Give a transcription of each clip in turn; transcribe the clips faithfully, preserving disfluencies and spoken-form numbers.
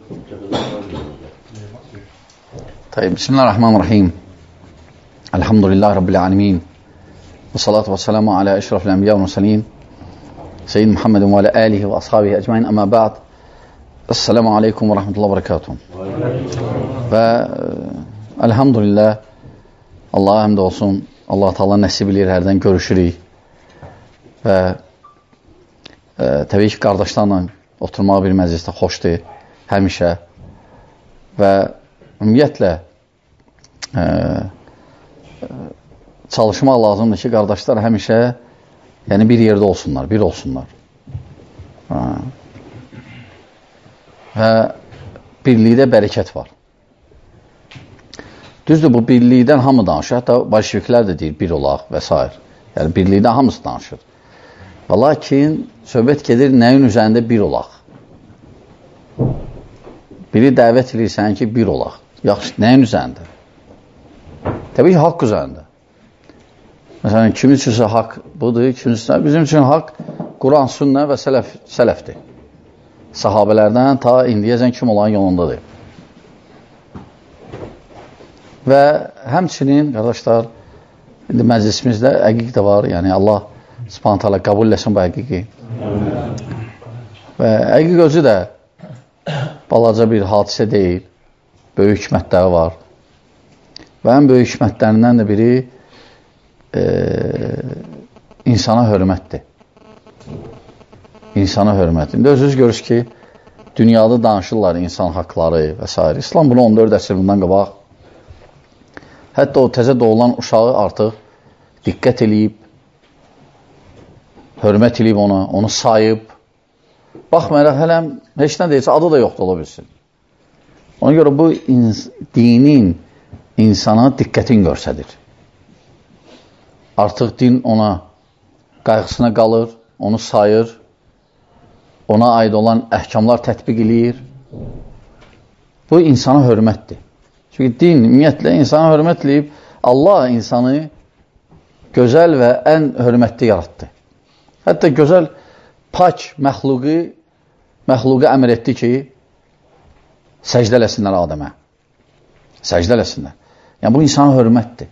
طيب بسم الله الرحمن الرحيم الحمد لله رب العالمين والصلاة والسلام على أشرف الأنبياء والمرسلين سيد محمد وعلى آله وأصحابه أجمعين أما بعد السلام عليكم ورحمة الله وبركاته və elhamdülillah Allah'a həmd olsun Allah Teala nəsib edir hərdən görüşürük və e, təbii ki qardaşlarla oturmağa bir məclisdə xoşdur həmişə və ümumiyyətlə e, çalışmaq lazımdır ki qardaşlar həmişə yəni bir yerdə olsunlar, bir olsunlar ha. Və birlikdə bərəkət var. Düzdür, bu birlikdən hamı danışır. Hətta bolşeviklər də deyir, bir olaq və s. Yəni, birlikdən hamısı danışır. Və lakin, söhbət gedir, nəyin üzərində bir olaq? Biri dəvət edirsən ki, bir olaq. Yaxşı, nəyin üzərində? Təbii ki, haqq üzərində. Məsələn, kimin üçünsə haqq budur, kimin üçünsə, bizim üçün haqq Quran, sünnə və sələf, sələfdir. Sahabələrdən ta indiyəcən kim olan yolundadır. Və həmçinin, qardaşlar, indi məclisimizdə əqiq də var, yəni Allah subhanət hala qəbul eləsin bu əqiqi. Və əqiq özü də balaca bir hadisə deyil, böyük hikmətləri var. Və ən böyük hikmətlərindən də biri e, insana hörmətdir. İnsana hörmət. İndi özünüz görürsünüz ki, dünyada danışırlar insan haqları və s. İslam bunu on dörd əsr bundan qabaq. Hətta o təzə doğulan uşağı artıq diqqət eləyib, hörmət eləyib ona, onu sayıb. Baxmayaraq hələm, heç nə deyilsə, adı da yoxdur, ola bilsin. Ona görə bu ins dinin insana diqqətin görsədir. Artıq din ona qayğısına qalır, onu sayır, ona aid olan əhkamlar tətbiq eləyir. Bu insana hörmətdir. Çünki din, ümumiyyətlə, insana hörmət eləyib, Allah insanı gözəl və ən hörmətli yaratdı. Hətta gözəl, pak məxluqu, məxluqu əmr etdi ki, səcdə eləsinlər Adəmə. Səcdə eləsinlər. Yəni, bu insana hörmətdir.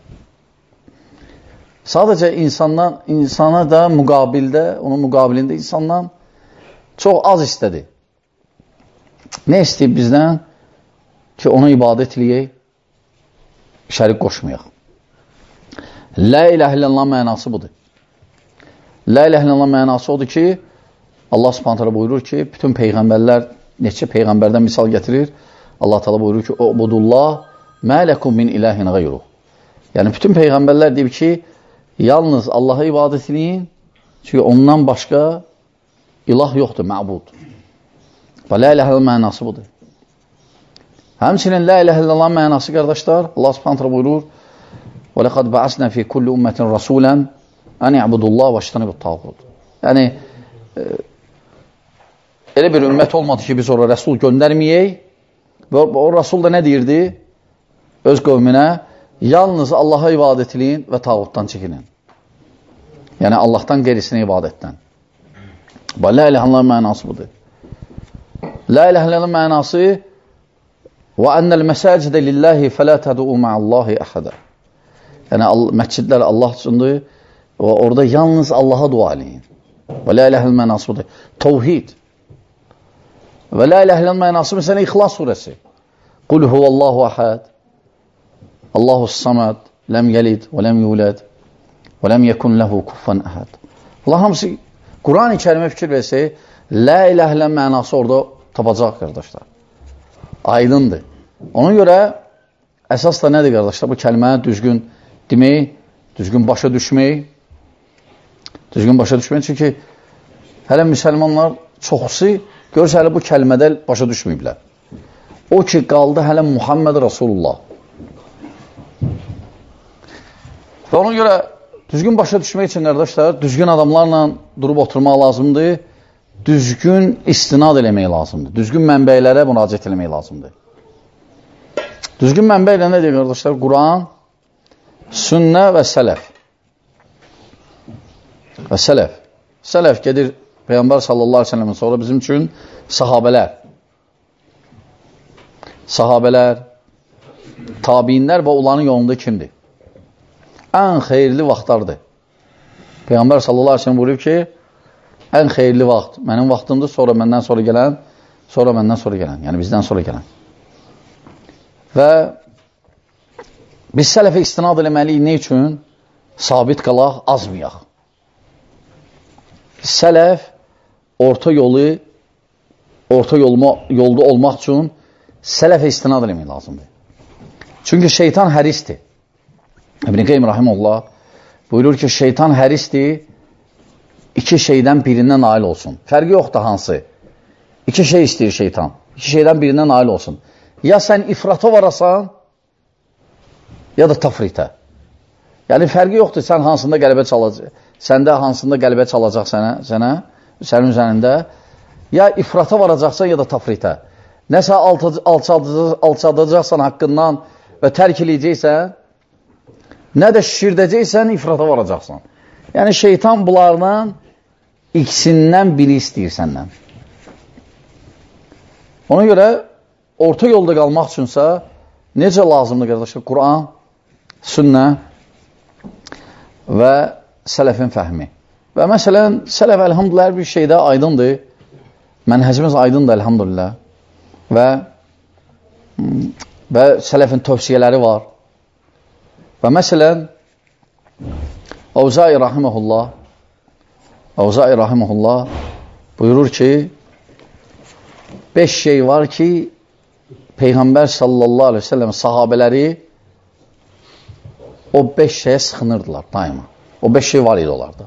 Sadəcə insandan, insana da müqabildə, onun müqabilində insandan çox az istədi. Nə istəyib bizdən? Ki, ona ibadət eləyək, şərik qoşmayaq. La ilahe illallah mənası budur. La ilahe illallah mənası odur ki, Allah subhanət hələ buyurur ki, bütün peyğəmbərlər, neçə peyğəmbərdən misal gətirir, Allah təala buyurur ki, Ubudullah mələkum min ilahin qayruh. Yəni, bütün peyğəmbərlər deyib ki, yalnız Allaha ibadət eləyin, çünki ondan başqa ilah yoxdur, məbud. Və la ilahe illallah mənası budur. Həmçinin la ilahe illallah mənası, qardaşlar, Allah subhanət hələ buyurur, وَلَقَدْ بَعَسْنَا فِي كُلِّ أُمَّةٍ رَسُولًا أَنْ يَعْبُدُ اللّٰهِ وَاجْتَنِبُ الطَّاغُوتَ. Yəni, e, elə bir ümmət olmadı ki, biz oraya rəsul göndərməyək və o rəsul da nə deyirdi? Öz qövminə, yalnız Allaha ibadət eləyin və tağutdan çəkinin. Yəni, Allahdan qeyrisinə ibadətdən. Və la ilahe illallah mənası budur. La ilahe illallah mənası وَأَنَّ الْمَسَاجِدَ لِلَّهِ فَلَا تَدُعُوا مَعَ اللّٰهِ أَحَدًا. Yəni, məscidlər Allah üçündür və orada yalnız Allaha dua eləyin. Və la ilahe illallah mənası budur. Tevhid. Və la ilahe illallah mənası məsələn İxlas surəsi. Qul huvallahu ahad. Allahus samad. Ləm yəlid və ləm yulad. Və ləm yekun lehu kuffan ahad. Allah hamısı Quran-ı Kərimə fikir versək, la ilahe illallah mənası orada tapacaq, qardaşlar. Aydındır. Ona görə əsas da nədir, qardaşlar? Bu kəlməni düzgün demək, düzgün başa düşmək, düzgün başa düşmək. Çünki hələ müsəlmanlar çoxusu görsə hələ bu kəlmədə başa düşməyiblər. O ki, qaldı hələ Muhammed Rasulullah. Və ona görə düzgün başa düşmək üçün, qardaşlar, düzgün adamlarla durub oturmaq lazımdır. Düzgün istinad eləmək lazımdır. Düzgün mənbəylərə müraciət eləmək lazımdır. Düzgün mənbə ilə nə deyir, qardaşlar? Quran, sünnə və sələf. Və sələf. Sələf gedir Peyğəmbər sallallahu aleyhi ve sellem'in sonra bizim üçün sahabələr. sahabələr, tabiinlər və onların yolunda kimdir? Ən xeyirli vaxtlardır. Peyğəmbər sallallahu aleyhi ve sellem buyurub ki, ən xeyirli vaxt mənim vaxtımdır, sonra məndən sonra gələn, sonra məndən sonra gələn, yəni bizdən sonra gələn. Və biz sələfə istinad eləməliyik, nə üçün? Sabit qalaq, azmayaq. Sələf orta yolu, orta yolma, yolda olmaq üçün sələfə istinad eləmək lazımdır. Çünki şeytan hərisdir. İbn-i Qeym rahimullah buyurur ki, şeytan hərisdir, iki şeydən birindən nail olsun. Fərqi yoxdur hansı. İki şey istəyir şeytan. İki şeydən birindən nail olsun. Ya sən ifrata varasan, ya da tafritə. Yəni, fərqi yoxdur, sən hansında qəlbə çalacaq, səndə hansında qəlbə çalacaq sənə, sənə, sənin üzərində, ya ifrata varacaqsan, ya da tafritə. Nəsə alçadacaqsan haqqından və tərk eləyəcəksən, nə də şişirdəcəksən, ifrata varacaqsan. Yəni, şeytan bunlardan ikisindən biri istəyir səndən. Ona görə, orta yolda qalmaq üçünsə, necə lazımdır, qardaşlar? Quran, sünnə və sələfin fəhmi. Və məsələn, sələf əlhamdülillah hər bir şeydə aydındır. Mənhəcimiz aydındır, əlhamdülillah. Və, və sələfin tövsiyələri var. Və məsələn, Avzai rahiməhullah Avzai rahiməhullah buyurur ki, beş şey var ki, Peyğəmbər sallallahu aleyhi ve sellem sahabələri o beş şeyə sıxınırdılar daima. O beş şey var idi onlarda.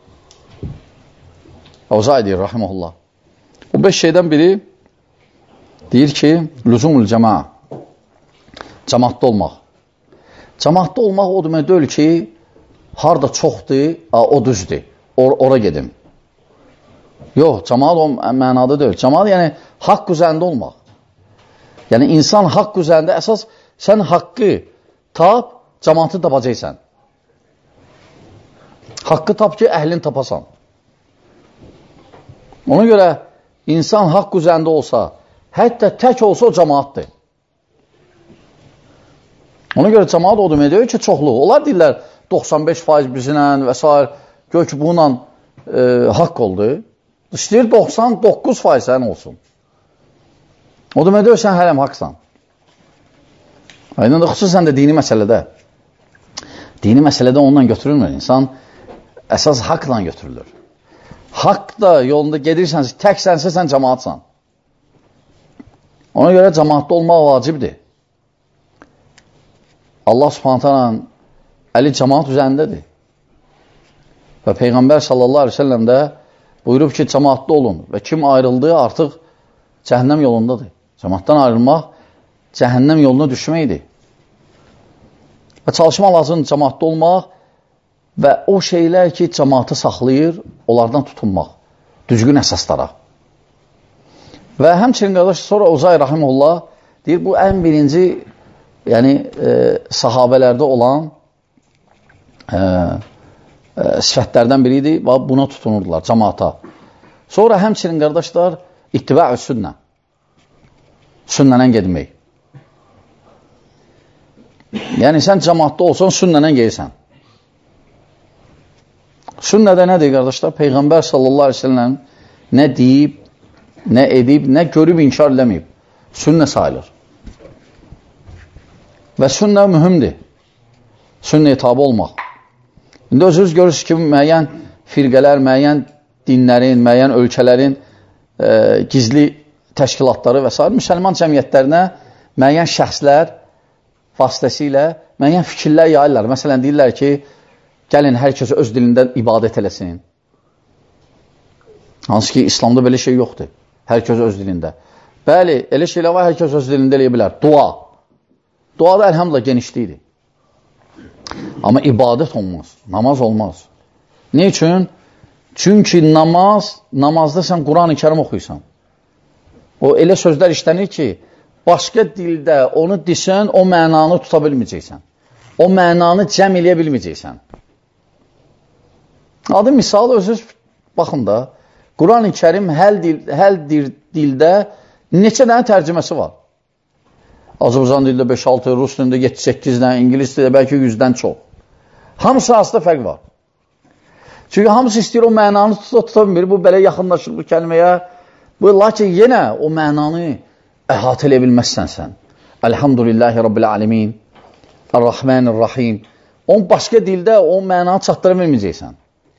Avzai deyir, rahiməhullah. O beş şeydən biri deyir ki, lüzumul cəmaa. Cəmaatda olmaq. Cəmaatda olmaq o demək deyil ki, harada çoxdur, o düzdür. Or ora gedim. Yox, cəmaat o mənada deyil. Cəmaat yəni haqq üzərində olmaq. Yəni insan haqq üzərində, əsas sən haqqı tap, cəmaatı tapacaqsan. Haqqı tap ki, əhlini tapasan. Ona görə insan haqq üzərində olsa, hətta tək olsa o cəmaatdır. Ona görə cəmaat o demək deyir ki, çoxluq. Onlar deyirlər, doxsan beş faiz bizlə və s. Gör ki, bununla e, haqq oldu. İstəyir doxsan doqquz faiz sən olsun. O demək deyir, sən hələm haqsan. Aydın da xüsusən də dini məsələdə. Dini məsələdə onunla götürülmür. İnsan əsas haqla götürülür. Haqq da yolunda gedirsənsə, təksənsə sən cəmaatsan. Ona görə cəmaatda olmaq vacibdir. Allah subhanət hələ əli cəmaat üzərindədir. Və Peyğəmbər sallallahu aleyhi ve sellem də buyurub ki, cəmaatda olun və kim ayrıldığı artıq cəhənnəm yolundadır. Cəmaatdan ayrılmaq cəhənnəm yoluna düşməkdir. Və çalışma lazım cəmaatda olmaq və o şeylər ki, cəmaatı saxlayır, onlardan tutunmaq, düzgün əsaslara. Və həmçinin qardaş, sonra Avzai rahimehullah deyir, bu ən birinci yəni e, sahabələrdə olan e, e, sifətlərdən biridir və buna tutunurdular, cəmaata. Sonra həmçinin qardaşlar, ittiba-ü sünnə, sünnənən gedmək. Yəni, sən cəmaatda olsan, sünnənən geysən. Sünnədə nədir, qardaşlar? Peyğəmbər sallallahu aleyhi ve sellem nə deyib, nə edib, nə görüb, inkar eləməyib. Sünnə sayılır. Və sünnə mühümdir. Sünnəyə tabi olmaq. İndi özünüz görürsünüz ki, müəyyən firqələr, müəyyən dinlərin, müəyyən ölkələrin e, gizli təşkilatları və s. müsəlman cəmiyyətlərinə müəyyən şəxslər vasitəsilə müəyyən fikirlər yayırlar. Məsələn, deyirlər ki, gəlin, hər kəs öz dilində ibadət eləsin. Hansı ki, İslamda belə şey yoxdur. Hər kəs öz dilində. Bəli, elə şeylər var, hər kəs öz dilində eləyə bilər. Dua. Dua da əlhamdülillah genişliyidir. Amma ibadət olmaz. Namaz olmaz. Ne üçün? Çünki namaz, namazda sən Quran-ı Kərim oxuysan. O elə sözlər işlənir ki, başqa dildə onu desən, o mənanı tuta bilməyəcəksən. O mənanı cəm eləyə bilməyəcəksən. Adı misal özünüz baxın da, Quran-ı Kərim hər, dil, hər dil, dildə neçə dənə tərcüməsi var. Azərbaycan dilində beş altı, Rus dilində yeddi səkkizdən, İngilis dilində bəlkə yüzdən çox. Hamısı arasında fərq var. Çünki hamısı istəyir o mənanı tuta, tuta bilmir. Bu belə yaxınlaşır bu kəlməyə. Bu, lakin yenə o mənanı əhatə elə bilməzsən sən. Elhamdülillahi Rabbil alemin, Ar-Rahmanir-Rahim. Onun başqa dildə o mənanı çatdıra bilməyəcəksən.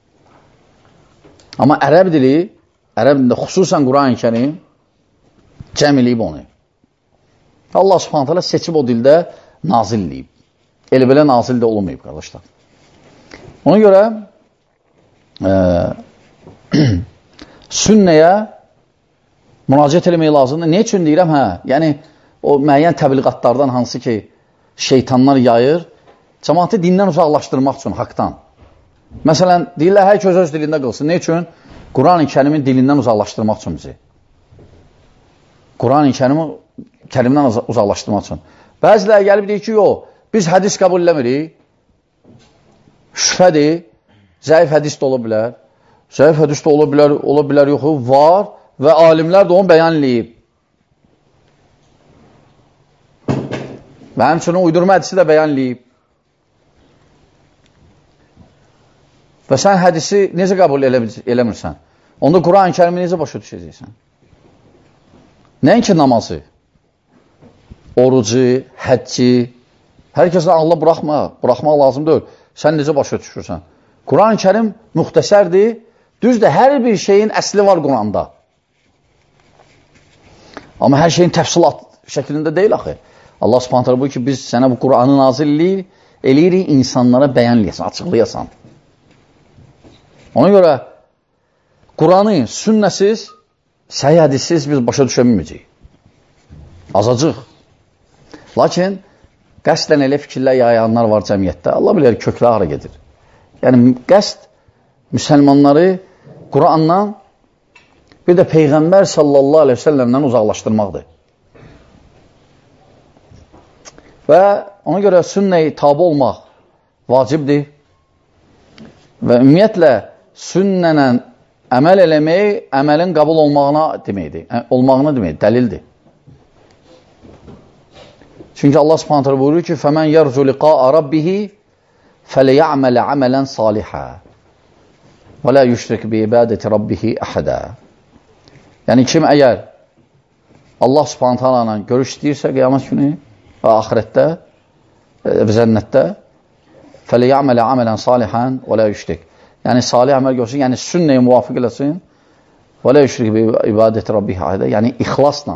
Amma ərəb dili, ərəb dilində xüsusən Quran-ı Kərim cəm eləyib onu. Allah subhanət hələ seçib o dildə nazil eləyib. Elə belə nazil də olmayıb, qardaşlar. Ona görə e, sünnəyə müraciət eləmək lazımdır. Ne üçün deyirəm? Hə, yəni o müəyyən təbliğatlardan hansı ki şeytanlar yayır, cəmaatı dindən uzaqlaşdırmaq üçün, haqdan. Məsələn, deyirlər, hər kəs öz dilində qılsın. Ne üçün? Quran-ı Kərimin dilindən uzaqlaşdırmaq üçün bizi. Quran-ı Kərimi kərimdən uzaqlaşdırmaq üçün. Bəziləri gəlib deyir ki, yox, biz hədis qəbul eləmirik. Şübhədir, zəif hədis də ola bilər. Zəif hədis də ola bilər, ola bilər, yox, var və alimlər də onu bəyan eləyib. Və həmçinin uydurma hədisi də bəyan eləyib. Və sən hədisi necə qəbul eləmirsən? Onda Quran-ı Kərimi necə başa düşəcəksən? Nəinki namazı, orucu, həcci, hər kəsdən Allah buraxma, buraxmaq lazım deyil. Sən necə başa düşürsən? Quran-ı Kərim müxtəsərdir. Düzdür, hər bir şeyin əsli var Quranda. Amma hər şeyin təfsilat şəklində deyil axı. Allah subhanətlə bu ki, biz sənə bu Quranı nazil eləyirik, insanlara bəyan eləyəsən, açıqlayasan. Ona görə Quranı sünnəsiz, səhih hədisiz biz başa düşə bilməyəcəyik. Azacıq. Lakin qəsdən elə fikirlər yayanlar var cəmiyyətdə. Allah bilir, köklə hara gedir. Yəni, qəsd müsəlmanları Qurandan bir də Peyğəmbər sallallahu aleyhi ve səlləmdən uzaqlaşdırmaqdır. Və ona görə sünnəyə tabi olmaq vacibdir. Və ümumiyyətlə, sünnənə əməl eləmək, əməlin qəbul olmağına deməkdir. Olmağına deməkdir, dəlildir. Çünki Allah subhanətlə buyurur ki, فَمَنْ يَرْجُ لِقَاءَ رَبِّهِ فَلَيَعْمَلَ عَمَلًا صَالِحًا وَلَا يُشْرِكْ بِعِبَادَةِ رَبِّهِ أَحَدًا. Yəni, kim əgər Allah subhanətlə ilə görüş istəyirsə, qiyamət günü və axirətdə və zənnətdə فَلَيَعْمَلَ عَمَلًا صَالِحًا وَلَا يُشْرِكْ. Yəni, salih əməl görsün, yəni sünnəyə müvafiq eləsin. وَلَا يُشْرِكْ بِعِبَادَةِ رَبِّهِ أَحَدًا. Yəni, ixlasla,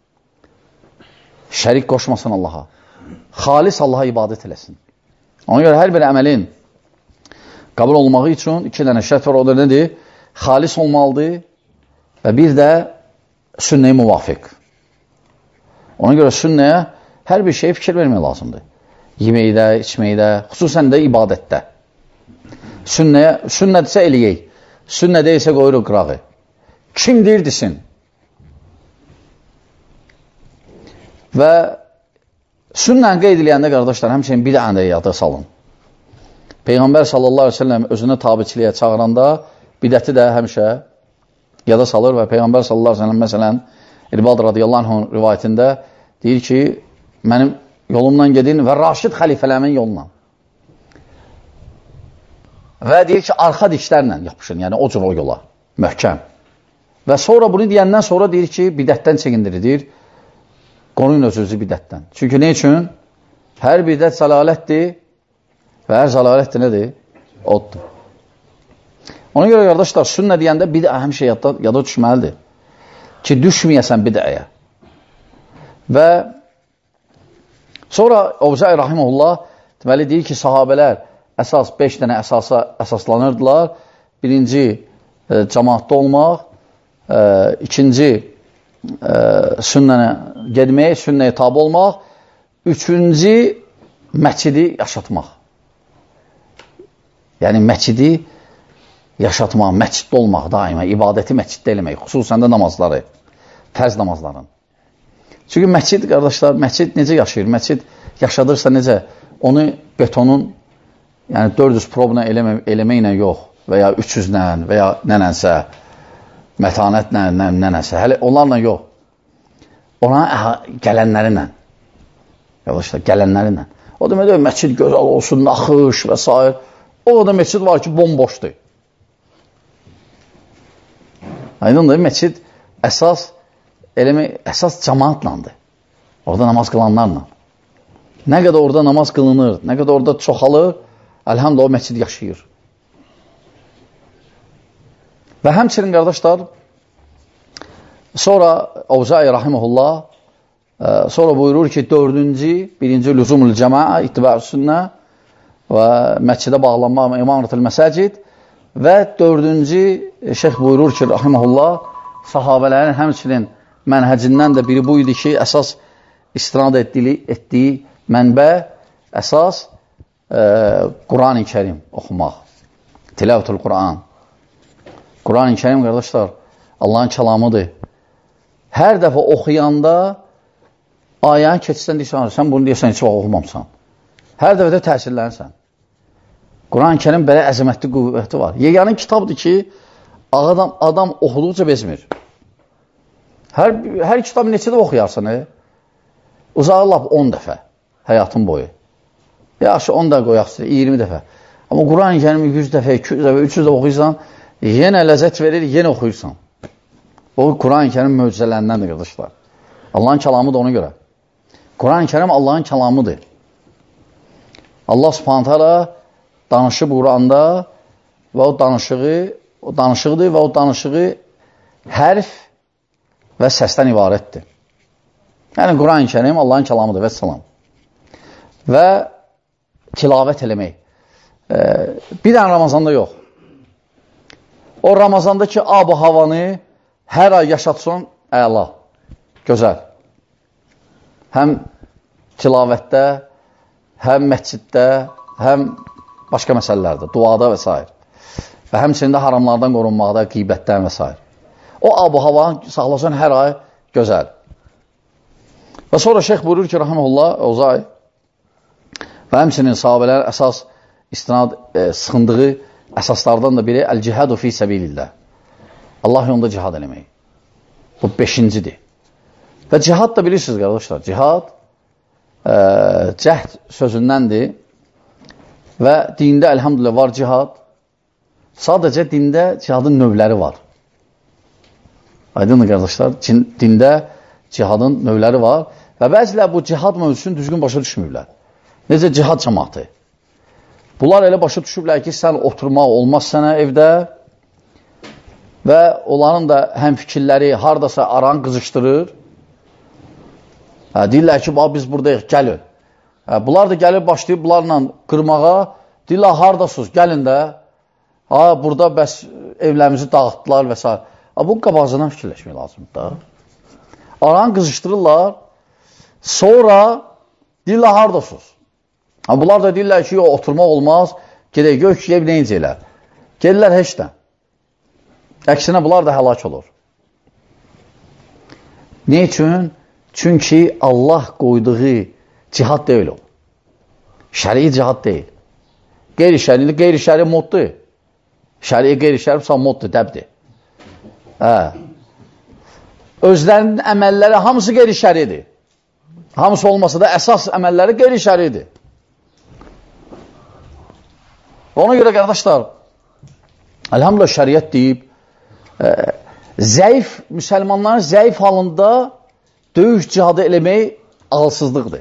şərik qoşmasın Allaha. Xalis Allaha ibadət eləsin. Ona görə hər bir əməlin qəbul olmağı üçün iki dənə şərt var, o da nədir? Xalis olmalıdır və bir də sünnəyə müvafiq. Ona görə sünnəyə hər bir şeyə fikir vermək lazımdır. Yeməkdə, içməkdə, xüsusən də ibadətdə. Sünnəyə, sünnədirsə eləyək. Sünnədə isə qoyuruq qırağı. Kim deyirdisin? Və sünnəni qeyd eləyəndə, qardaşlar, həmçinin bir dənə də yada salın. Peyğəmbər sallallahu aleyhi ve sellem özünə tabiçiliyə çağıranda bidəti də həmişə yada salır və Peyğəmbər sallallahu aleyhi ve sellem məsələn İrbad radiyallahu anh'ın rivayətində deyir ki, mənim yolumdan gedin və Raşid xəlifələmin yolundan. Və deyir ki, arxa dişlərlə yapışın, yəni o cür o yola, möhkəm. Və sonra bunu deyəndən sonra deyir ki, bidətdən çəkindirir, deyir, qoruyun özünüzü bidətdən. Çünki ne üçün? Hər bidət zəlalətdir və hər zəlalət də nədir? Oddur. Ona görə, qardaşlar, sünnə deyəndə bidə həmişə yada, yada düşməlidir. Ki, düşməyəsən bidəyə. Və sonra Ovzai Rahimullah deməli deyir ki, sahabələr əsas beş dənə əsasa əsaslanırdılar. Birinci, e, cəmaatda olmaq, e, ikinci, e, sünnənə gedmək, sünnəyə tabi olmaq, üçüncü, məscidi yaşatmaq. Yəni, məscidi yaşatmaq, məsciddə olmaq daima, ibadəti məsciddə eləmək, xüsusən də namazları, fərz namazların. Çünki məscid, qardaşlar, məscid necə yaşayır? Məscid yaşadırsa necə? Onu betonun, yəni dörd yüz probla eləmə, eləməklə yox, və ya üç yüzlə, və ya nənənsə, mətanətlə, nənənsə, hələ onlarla yox. Ona gələnlərinlə. Yavaşlar, gələnlərinlə. O demək, məscid gözəl olsun, naxış və s. O da məscid var ki, bomboşdur. Aydındır, məscid əsas, eləmək, əsas cəmaatlandır. Orada namaz qılanlarla. Nə qədər orada namaz qılınır, nə qədər orada çoxalır, əlhamdülillah o məscid yaşayır. Və həmçinin qardaşlar, sonra Avzai rahimehullah sonra buyurur ki, dördüncü, birinci lüzumul cəmaa, ittiba sünnə və məscidə bağlanma, imamətül məsəcid və dördüncü şeyx buyurur ki, rahimehullah, sahabələrin həmçinin mənhəcindən də biri bu idi ki, əsas istinad etdiyi, etdiyi mənbə, əsas e, Quran-ı Kərim oxumaq. Tilavətül Quran. Quran-ı Kərim, qardaşlar, Allahın kəlamıdır. Hər dəfə oxuyanda ayəni keçsən deyirsən, sən bunu deyirsən, heç vaxt oxumamsan. Hər dəfə də təsirlənsən. Quran-ı Kərim belə əzəmətli qüvvəti var. Yeganə kitabdır ki, adam, adam oxuduqca bezmir. Hər, hər kitabı neçə də oxuyarsan, e? Uzağı lap on dəfə, həyatın boyu. Yaxşı, on dəfə qoyaqsın, iyirmi dəfə. Amma Quran-ı Kərimi yüz dəfə, iki yüz dəfə, üç yüz dəfə oxuyursan, yenə ləzzət verir, yenə oxuyursan. O, Quran-ı Kərim möcüzələrindən qardaşlar. Allahın kəlamıdır ona görə. Quran-ı Kərim Allahın kəlamıdır. Allah subhanət hələ danışıb Quranda və o danışığı, o danışıqdır və o danışığı hərf və səsdən ibarətdir. Yəni, Quran-ı Kərim Allahın kəlamıdır və salam. Və tilavət eləmək. E, bir dənə Ramazanda yox. O Ramazandakı ab-ı havanı hər ay yaşatsın, əla, gözəl. Həm tilavətdə, həm məsciddə, həm başqa məsələlərdə, duada və s. Və həmçində haramlardan qorunmaqda, qeybətdən və s. O ab-ı havanı saxlasın hər ay gözəl. Və sonra şeyx buyurur ki, rahimehullah, Avzai və həmçinin sahabələr əsas istinad e, sıxındığı əsaslardan da biri əl-cihadu fi səbilillah. Allah yolunda cihad eləmək. Bu beşincidir. Və cihad da bilirsiniz, qardaşlar, cihad e, cəhd sözündəndir və dində əlhamdülillah var cihad. Sadəcə dində cihadın növləri var. Aydındır, qardaşlar, dində cihadın növləri var və bəzilər bu cihad mövzusunu düzgün başa düşmürlər. Necə cihad cəmaatı? Bunlar elə başa düşüblər ki, sən oturmaq olmaz sənə evdə və onların da həm fikirləri haradasa aran qızışdırır. Hə, deyirlər ki, biz buradayıq, gəlin. Hə, bunlar da gəlir, başlayıb bunlarla qırmağa. Deyirlər, haradasınız, gəlin də. Ha, burada bəs evlərimizi dağıtdılar və s. Bu qabağızdan fikirləşmək lazımdır da. Aran qızışdırırlar, sonra deyirlər, haradasınız? Bunlar da deyirlər ki, oturmaq olmaz, gedək gök yeyib neyincə elə. Gelirlər heç də. Əksinə bunlar da həlak olur. Ne üçün? Çünki Allah qoyduğu cihad deyil o. Şəri cihad deyil. Qeyri-şəri, qeyri-şəri moddur. Şəri, qeyri-şəri sən moddur, dəbdir. Hə. Özlərinin əməlləri hamısı qeyri-şəridir. Hamısı olmasa da əsas əməlləri qeyri-şəridir. Ona görə qardaşlar, əlhamdülillah şəriət deyib, e, zəif, müsəlmanların zəif halında döyüş cihadı eləmək ağılsızlıqdır.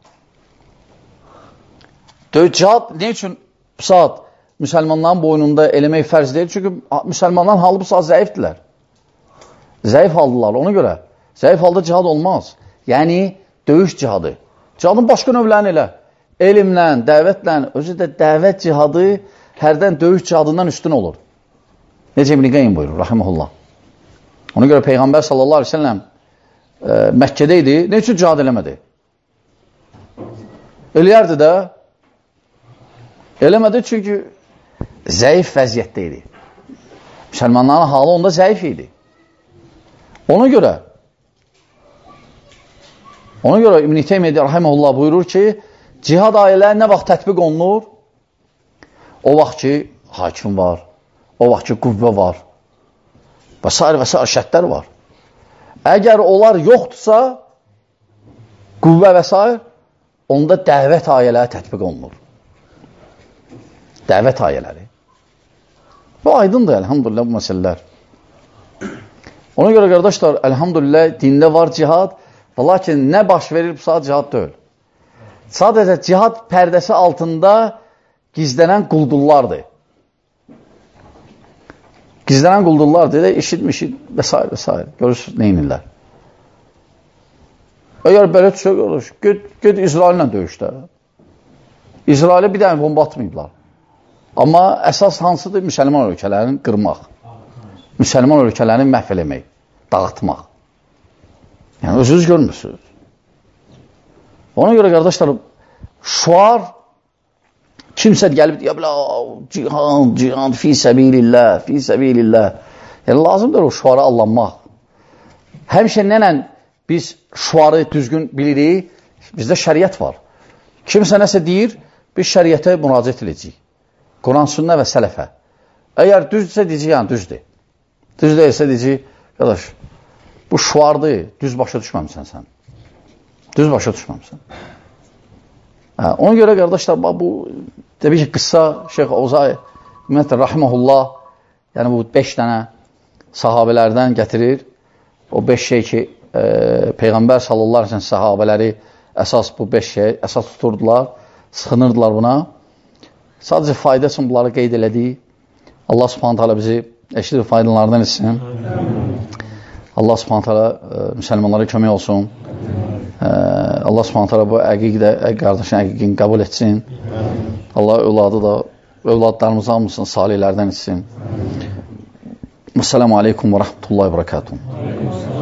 Döyüş cihad ne üçün bu saat müsəlmanların boynunda eləmək fərz deyil? Çünki müsəlmanların halı bu saat zəifdirlər. Zəif haldılar, ona görə. Zəif halda cihad olmaz. Yəni, döyüş cihadı. Cihadın başqa növlərini elə. Elmlə, dəvətlə, özü də dəvət cihadı hərdən döyüş cihadından üstün olur. Necə İbn Qayyim buyurur, rahimehullah. Ona görə Peyğəmbər sallallahu aleyhi ve sellem e, Məkkədə idi, ne üçün cihad eləmədi? Eləyərdi də. Eləmədi çünki zəif vəziyyətdə idi. Müsəlmanların halı onda zəif idi. Ona görə ona görə İbn Teymiyyə rahimehullah buyurur ki, cihad ayələri nə vaxt tətbiq olunur? O vaxt ki, hakim var, o vaxt ki, qüvvə var və s. və s. şərtlər var. Əgər onlar yoxdursa, qüvvə və s. onda dəvət ayələri tətbiq olunur. Dəvət ayələri. Bu aydındır, elhamdülillah, bu məsələlər. Ona görə, qardaşlar, elhamdülillah, dində var cihad və lakin nə baş verir, bu saat cihad deyil. Sadəcə cihad pərdəsi altında gizlənən quldurlardır. Gizlənən quldurlardır, da eşitmişik və s. və s. Görürsünüz, neynirlər. Əgər belə düşə qardaş, göd İsraillə döyüşdə. İsrailə bir dənə bomba atmayıblar. Amma əsas hansıdır? Müsəlman ölkələrini qırmaq. Müsəlman ölkələrini məhv eləmək, dağıtmaq. Yəni, özünüz görmürsünüz. Ona görə, qardaşlar, şuar kimsə gəlib deyə bilər, cihad, cihad, fi səbilillah, fi səbilillah. Yəni, lazımdır o şuarı allanmaq. Həmişə nənə biz şuarı düzgün bilirik, bizdə şəriət var. Kimsə nəsə deyir, biz şəriətə müraciət edəcəyik. Quran, sünnə və sələfə. Əgər düzdürsə, deyəcək, yəni düzdür. Düz deyilsə, deyəcək, qardaş, bu şuardır, düz başa düşməmsən sən. Düz başa düşməmsən. Hə, ona görə, qardaşlar, bu, təbii ki, qıssa Şeyx Ovzay, ümumiyyətlə, rahiməhullah, yəni bu beş dənə sahabələrdən gətirir. O beş şey ki, e, Peyğəmbər sallallahu əleyhi və səlləm sahabələri əsas bu beş şey, əsas tuturdular, sıxınırdılar buna. Sadəcə fayda üçün bunları qeyd elədik. Allah subhanət hələ bizi eşidir faydalardan etsin. Allah subhanət hələ e, müsəlmanlara kömək olsun. E, Allah subhanət hələ bu əqiqdə, qardaşın əqiqini qəbul etsin. Allah övladı da, övladlarımızı almışsın, salihlərdən etsin. Esselamu aleykum və rəhmətullahi və bərəkatuhu.